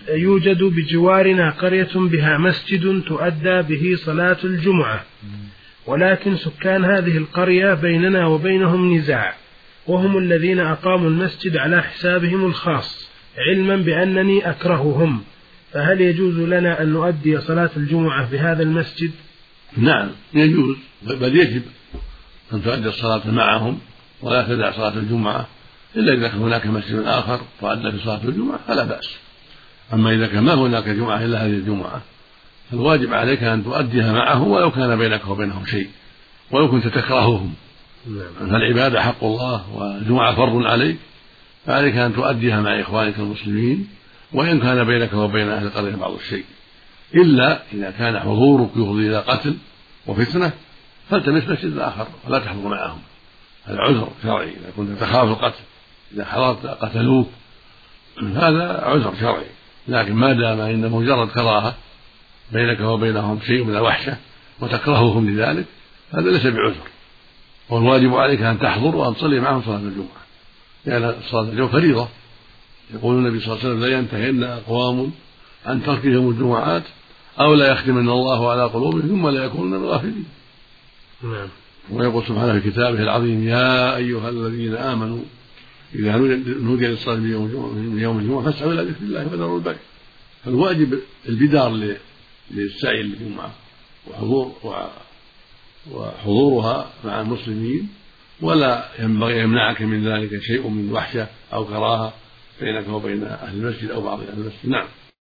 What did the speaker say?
يوجد بجوارنا قرية بها مسجد تؤدى به صلاة الجمعة، ولكن سكان هذه القرية بيننا وبينهم نزاع، وهم الذين أقاموا المسجد على حسابهم الخاص علما بأنني أكرههم، فهل يجوز لنا أن نؤدي صلاة الجمعة في هذا المسجد؟ نعم يجوز، بل يجب أن تؤدي الصلاة معهم ولا تدع صلاة الجمعة إلا إذا كان هناك مسجد آخر تؤدى في صلاة الجمعة فلا بأس. أما إذا كان ما هناك جمعة إلا هذه الجمعة فالواجب عليك أن تؤديها معهم ولو كان بينك وبينهم شيء، ولو كنت تكرههم. فالعبادة حق الله والجمعة فرض عليك، فعليك أن تؤديها مع إخوانك المسلمين وإن كان بينك وبين أهل القرية بعض الشيء، إلا إذا كان حضورك يفضي إلى قتل وفتنة فالتمس مسجد آخر ولا تحضر معهم، هذا عذر شرعي. إذا كنت تخاف القتل، إذا حضرت قتلوك، هذا عذر شرعي. لكن ما دام إنه مجرد كراهة بينك وبينهم شيء من الوحشة وتكرههم لذلك هذا ليس بعذر، والواجب عليك أن تحضر وأن تصلي معهم صلاة الجمعة، لأن صلاة الجمعة فريضة. يقول النبي صلى الله عليه وسلم: لا ينتهين أقوام عن تركهم الجمعات أو لا يختمن الله على قلوبهم ثم لا يكونون من الغافلين. ويقول سبحانه في كتابه العظيم: يا أيها الذين آمنوا إذا نودي للصلاة من يوم الجمعة فاسعوا إلى ذكر الله وذروا البيع. فالواجب البدار للسعي للجمعة وحضورها مع المسلمين، ولا ينبغي يمنعك من ذلك شيء من وحشة أو كراهة بينك وبين أهل المسجد أو بعض أهل المسجد. نعم.